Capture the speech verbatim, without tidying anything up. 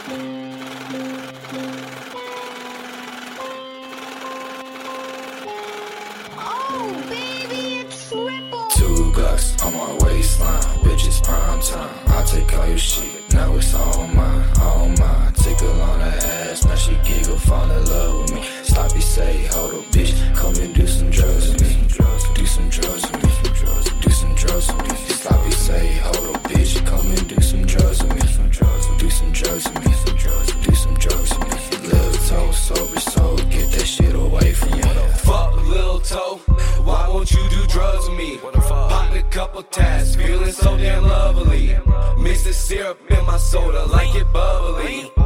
Oh, baby, it's triple. Two Glocks on my waistline, bitches prime time. I take all your shit, now it's all mine, all mine. Tickle on her ass, now she giggle, fall in love with me. Sloppy say, hold up, bitch, come and do some drugs with me. Do some drugs with me, do some drugs with me. Sloppy say, hold up, bitch, come and do some drugs with me. Do some drugs with me, do some drugs with me. Little toe, sober soul, get that shit away from you. Fuck Lil Toe, why won't you do drugs with me? Popped a couple tabs, feeling so damn lovely. Mix the syrup in my soda like it bubbly.